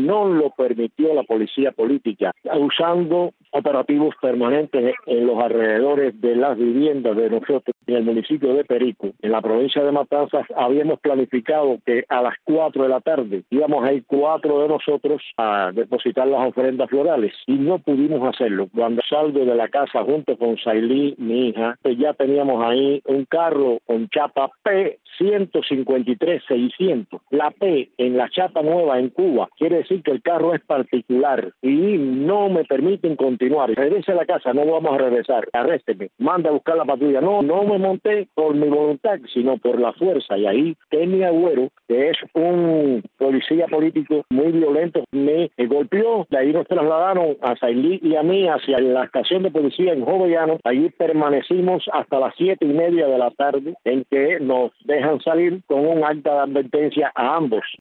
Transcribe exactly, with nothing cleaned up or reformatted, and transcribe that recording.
no lo permitió la policía política, usando operativos permanentes en los alrededores de las viviendas de nosotros en el municipio de Perico, en la provincia de Matanzas. Habíamos planificado que a las cuatro de la tarde íbamos a ir cuatro de nosotros a depositar las ofrendas florales y no pudimos hacerlo. Cuando salgo de la casa junto con Sailí, mi hija, pues ya teníamos ahí un carro con chapa P ciento cincuenta y tres seiscientos. La P en la chapa nueva en Cuba quiere decir que el carro es particular y no me permiten continuar. Regrese a la casa, no vamos a regresar, arrésteme, manda a buscar la patrulla. No, no me monté por mi voluntad, sino por la fuerza. Y ahí Kenny Agüero, que es un policía político muy violento, me golpeó. De ahí nos trasladaron a Sailí y a mí hacia la estación de policía en Jovellanos. Allí permanecimos hasta las siete y media de la tarde, en que nos dejan salir con un acta de advertencia a ambos.